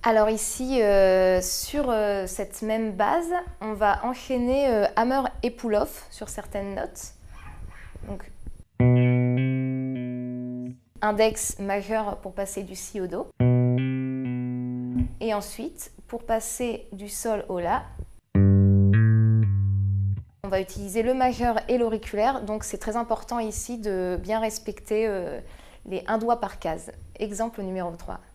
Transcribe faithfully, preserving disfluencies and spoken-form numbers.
Alors ici, euh, sur euh, cette même base, on va enchaîner euh, hammer et pull-off sur certaines notes. Donc, index majeur pour passer du si au do. Et ensuite, pour passer du sol au la, on va utiliser le majeur et l'auriculaire. Donc c'est très important ici de bien respecter euh, les un doigt par case. Exemple numéro trois.